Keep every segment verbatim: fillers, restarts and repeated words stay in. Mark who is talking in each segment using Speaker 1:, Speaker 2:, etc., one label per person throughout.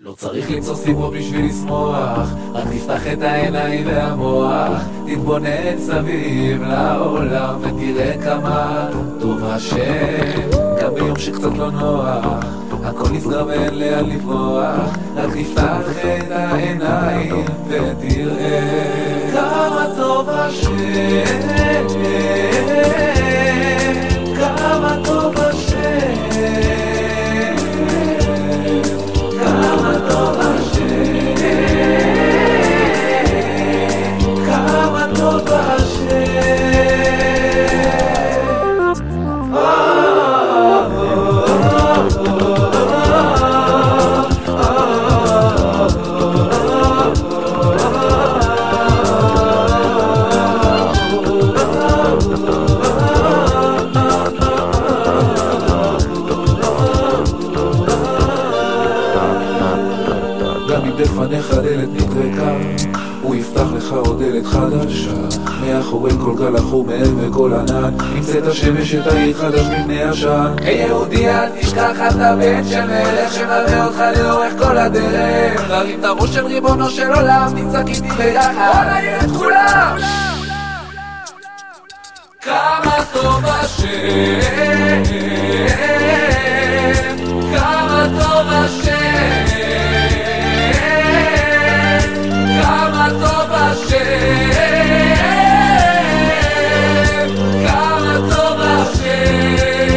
Speaker 1: לא צריך למצוא סיבות בשביל לשמוח, רק תפתח את העיניים והמוח, תתבונן סביב לעולם ותראה כמה טוב השם. גם ביום שקצת לא נוח, הכל נסגר ואין לאן לברוח, רק תפתח את העיניים ותראה כמה טוב השם, כמה טוב השם, כמה טוב השם, כמה טוב השם. גם אם בפניך דלת נטרקה, הוא יפתח לך עוד דלת חדשה. מאחורי כל גל החור מעל וכל ענן נמצאת השמש את העיר חדש מפני עשן. היי יהודי, אל תשכח אתה בן של מלך שמלווה אותך לאורך כל הדרך. תרים את הראש של ריבונו של עולם, תצעק איתי ביחד, בוא נעיר את כולם. כמה טוב השם, כמה טוב השם, כמה טוב השם, כמה טוב השם.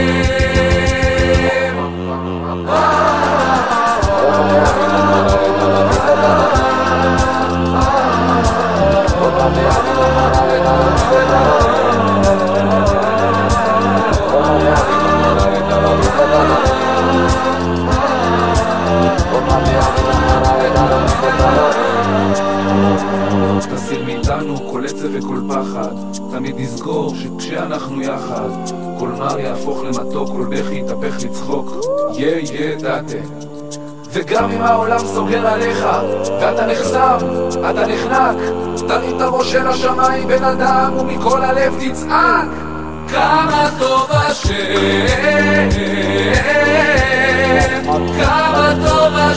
Speaker 1: תסיר מאיתנו כל עצב וכל פחד, תמיד נזכור שכשאנחנו יחד כל מר יהפוך למתוק, כל בכי יתהפך לצחוק. יא יא דאטה. וגם אם העולם סוגר עליך ואתה נחסם, אתה נחנק, תרים את הראש של השמיים בן אדם ומכל הלב תצעק כמה טוב השם, כמה טוב השם.